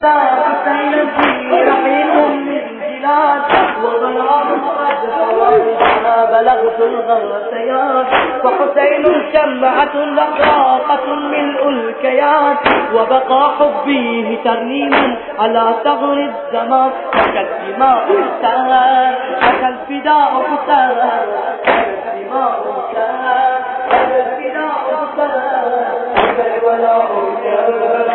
حسين في رحيق من جلاد وغرام قد حواليها بلغت الغثيان وحسين شمعة لقراقة ملء الكيان وبقى حبيه ترنيما على ثغر الزمان لك الدماء سهل لك الفداء سهل لك الدماء سهل لك الفداء سهل لك الولاء سهل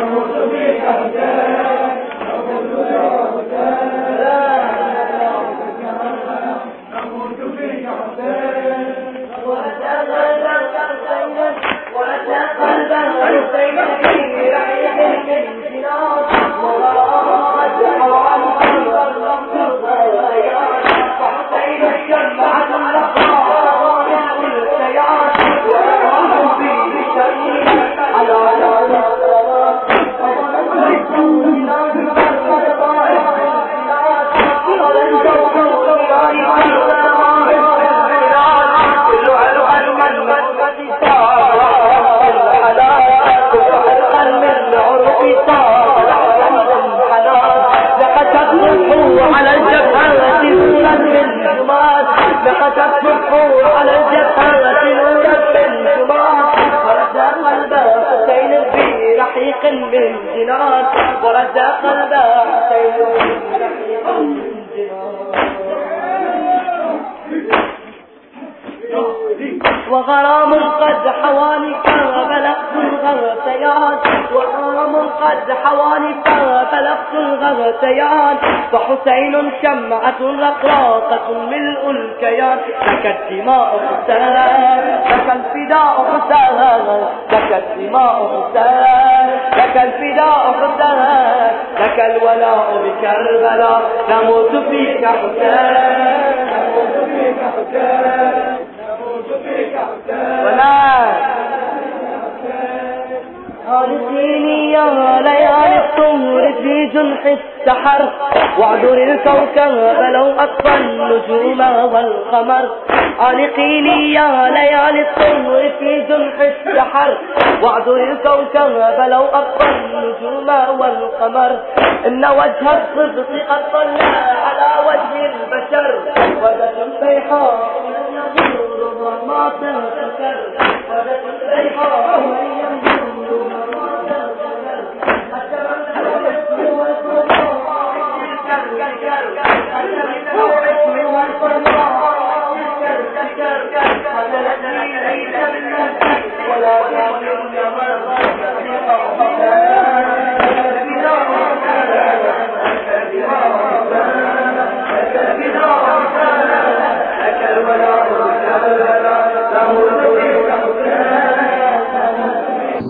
من جنان ورد قلبه حسين من وغرام قد حواني بلغت الغثيان وغرام قد حواني بلغت الغثيان فحسين شمعة رقراقة ملء الكيان لك الدماء حسين لك الفداء حسين لك الدماء حسين لك الفداء حسين لك الولاء بكربلاء نموت فيك حسين نموت فيك حسين خالصيني يا ليالي الطهر في جنح السحر واعذر الكوكب لو أطفى النجوم والقمر عانقيني يا ليالي الطهر في جنح السحر واعذر الكوكب لو أطفى النجوم والقمر إن وجه الصدق قد طلع على وجه البشر وجه بيحاء ما تنكر وجه بيحاء